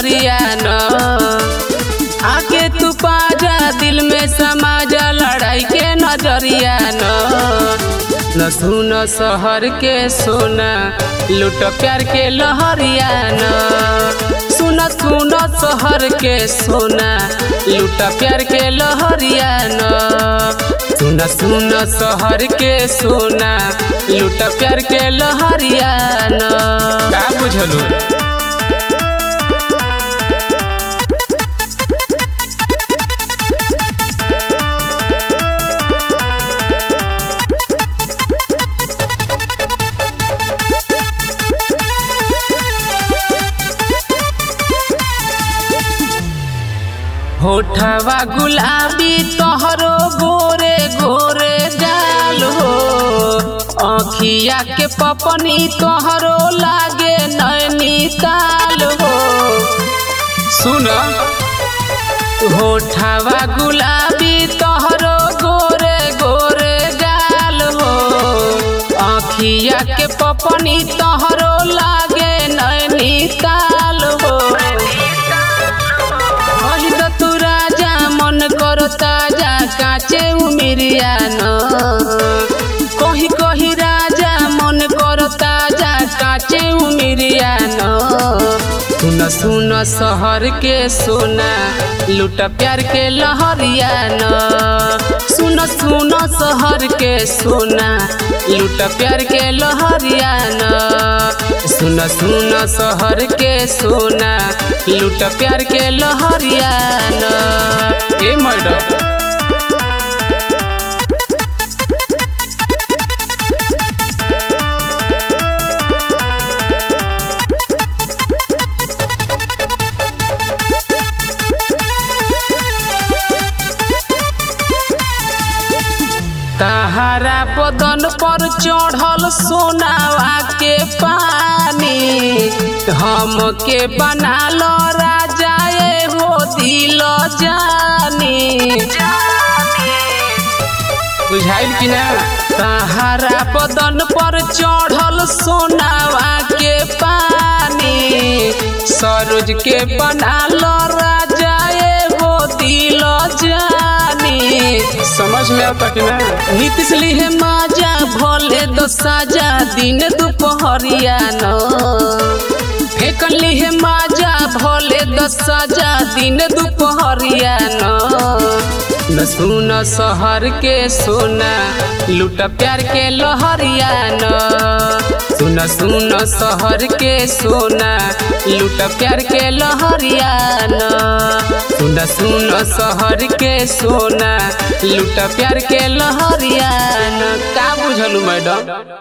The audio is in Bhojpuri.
नजरिया न आके तू पाजा दिल में समाजा लड़ाई के नजरिया न सुन शहर के सोना लूट प्यार के लहरिया न सुन शहर के सोना लूट प्यार के लहरिया न सुन शहर के सोना लूट प्यार के लहरिया न का बुझलू। होठवा गुलाबी तोहरो गोरे गोरे गाल हो अखिया के पपनी तोहरो लागे नैनीताल हो। सुन होठवा गुलाबी तोहरो गोरे गोरे गाल हो अखिया के पपनी तोहरो लागे नैनीताल हो। मन करो ताजा काचे उमिरिया न कही कही राजा मन करो ताजा काचे उमिरिया न सुन शहर के सोना लूट प्यार के लहरिया न सुन शहर के सोना लूट प्यार के लहरिया न सुन शहर के सोना लूट प्यार के लहरिया न। ए मैडम तहारा बदन पर चढ़ल सोनावा के पानी हमके बना लो राजा हो दिल जानी बुझाइल कि ना। तहारा बदन पर चढ़ल सोनावा के पानी सरोज के बना लो राजा हो दिल जानी समझ में आता कि ना। नीतीश लिहे माजा भोले दो साजा दिन दोपहरिया न फेंकन लिहे माजा भोले दो साजा दिन दोपहरिया न सुन शहर के सोना लूट प्यार के लहरिया न सुन शहर के सोना लूट प्यार के लहरिया न सुन शहर के सोना लूट प्यार के लहरिया न का बुझलू मैडम।